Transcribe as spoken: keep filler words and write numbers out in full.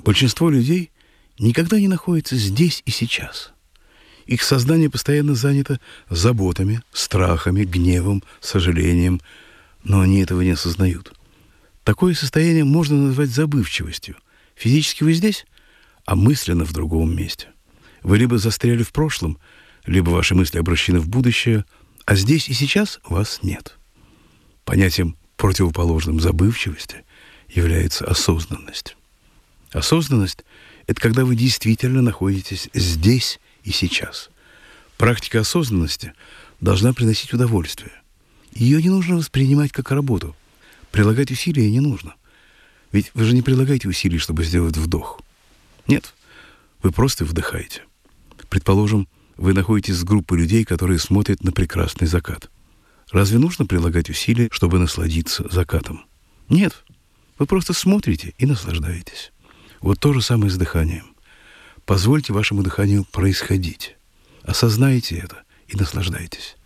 Большинство людей никогда не находится здесь и сейчас. Их сознание постоянно занято заботами, страхами, гневом, сожалением, но они этого не осознают. Такое состояние можно назвать забывчивостью. Физически вы здесь, а мысленно в другом месте. Вы либо застряли в прошлом, либо ваши мысли обращены в будущее, а здесь и сейчас вас нет. Понятием, противоположным забывчивости, является осознанность. Осознанность — это когда вы действительно находитесь здесь и сейчас. Практика осознанности должна приносить удовольствие. Ее не нужно воспринимать как работу. Прилагать усилия не нужно. Ведь вы же не прилагаете усилий, чтобы сделать вдох. Нет, вы просто вдыхаете. Предположим, вы находитесь с группой людей, которые смотрят на прекрасный закат. Разве нужно прилагать усилия, чтобы насладиться закатом? Нет, вы просто смотрите и наслаждаетесь. Вот то же самое с дыханием. Позвольте вашему дыханию происходить. Осознайте это и наслаждайтесь.